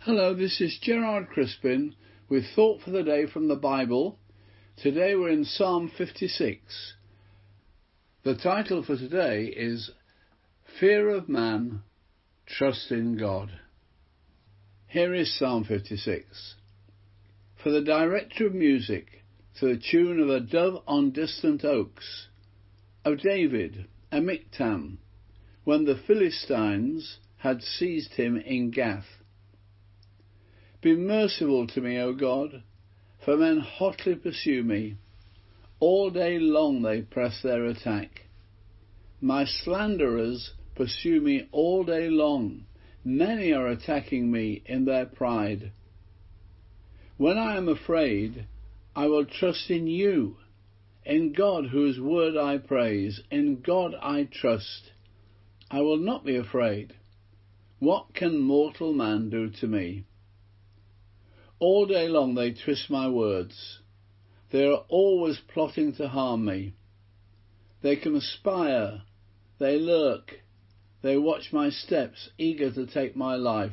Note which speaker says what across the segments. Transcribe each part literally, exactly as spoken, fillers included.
Speaker 1: Hello, this is Gerard Crispin with Thought for the Day from the Bible. Today we're in Psalm fifty-six. The title for today is Fear of Man, Trust in God. Here is Psalm fifty-six. For the director of music, to the tune of A Dove on Distant Oaks, of David, a Miktam, when the Philistines had seized him in Gath. Be merciful to me, O God, for men hotly pursue me. All day long they press their attack. My slanderers pursue me all day long. Many are attacking me in their pride. When I am afraid, I will trust in you. In God, whose word I praise, in God I trust. I will not be afraid. What can mortal man do to me? All day long they twist my words. They are always plotting to harm me. They conspire, they lurk, they watch my steps, eager to take my life.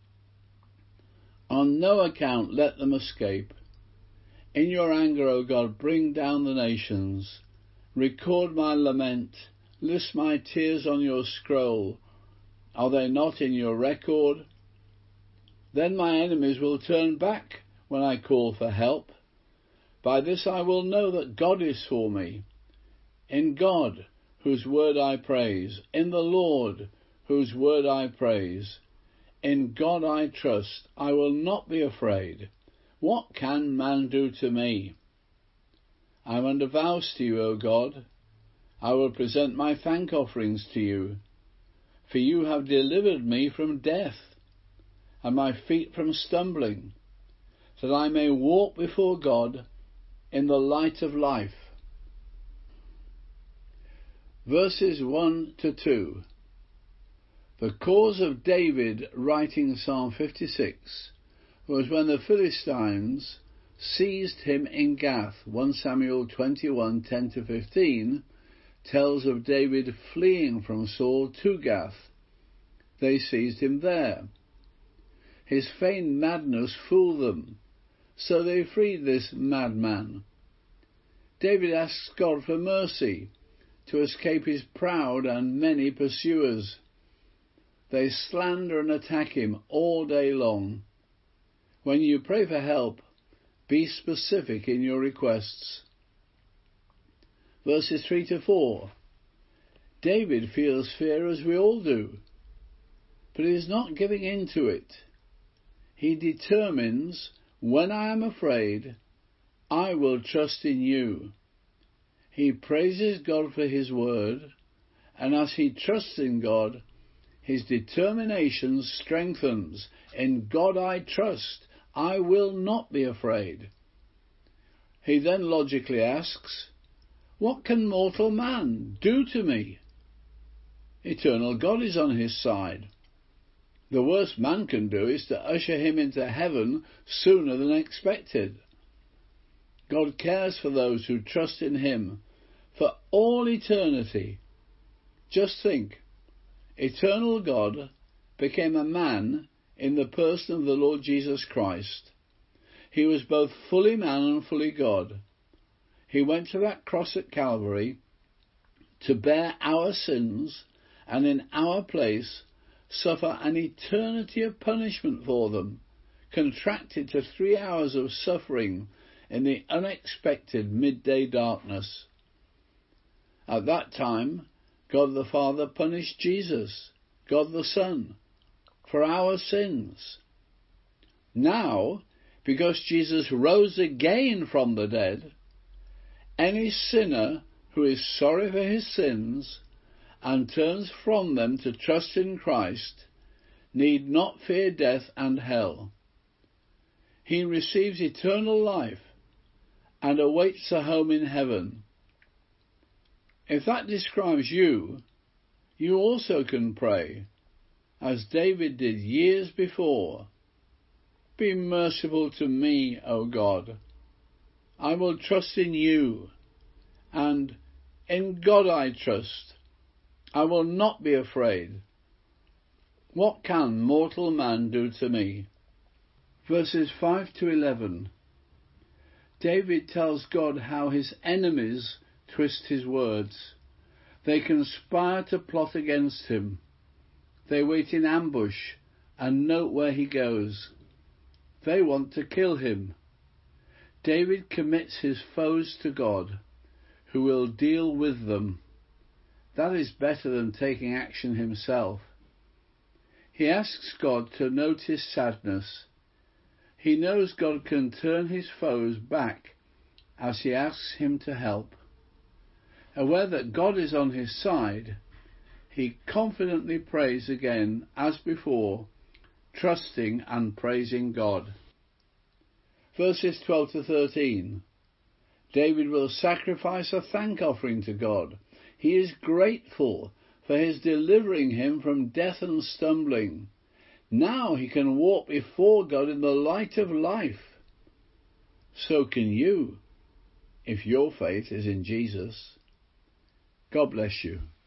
Speaker 1: On no account let them escape. In your anger, O God, bring down the nations. Record my lament, list my tears on your scroll. Are they not in your record? Then my enemies will turn back when I call for help. By this I will know that God is for me. In God, whose word I praise, in the Lord, whose word I praise, in God I trust, I will not be afraid. What can man do to me? I am under vows to you, O God. I will present my thank offerings to you, for you have delivered me from death, and my feet from stumbling, that I may walk before God in the light of life. Verses one to two. The cause of David writing Psalm fifty-six was when the Philistines seized him in Gath. First Samuel twenty-one, ten to fifteen tells of David fleeing from Saul to Gath. They seized him there. His feigned madness fooled them, so they freed this madman. David asks God for mercy to escape his proud and many pursuers. They slander and attack him all day long. When you pray for help, be specific in your requests. Verses three to four. David feels fear as we all do, but he is not giving in to it. He determines, when I am afraid, I will trust in you. He praises God for his word, and as he trusts in God, his determination strengthens. In God I trust. I will not be afraid. He then logically asks, what can mortal man do to me? Eternal God is on his side. The worst man can do is to usher him into heaven sooner than expected. God cares for those who trust in him for all eternity. Just think, eternal God became a man in the person of the Lord Jesus Christ. He was both fully man and fully God. He went to that cross at Calvary to bear our sins and in our place suffer an eternity of punishment for them, contracted to three hours of suffering in the unexpected midday darkness. At that time, God the Father punished Jesus, God the Son, for our sins. Now, because Jesus rose again from the dead, any sinner who is sorry for his sins and turns from them to trust in Christ need not fear death and hell. He receives eternal life and awaits a home in heaven. If that describes you, you also can pray, as David did years before. Be merciful to me, O God. I will trust in you, and in God I trust. I will not be afraid. What can mortal man do to me? Verses five to eleven. David tells God how his enemies twist his words. They conspire to plot against him. They wait in ambush and note where he goes. They want to kill him. David commits his foes to God, who will deal with them. That is better than taking action himself. He asks God to note his sadness. He knows God can turn his foes back as he asks him to help. Aware that God is on his side, he confidently prays again as before, trusting and praising God. Verses twelve to thirteen. David will sacrifice a thank offering to God. He is grateful for his delivering him from death and stumbling. Now he can walk before God in the light of life. So can you, if your faith is in Jesus. God bless you.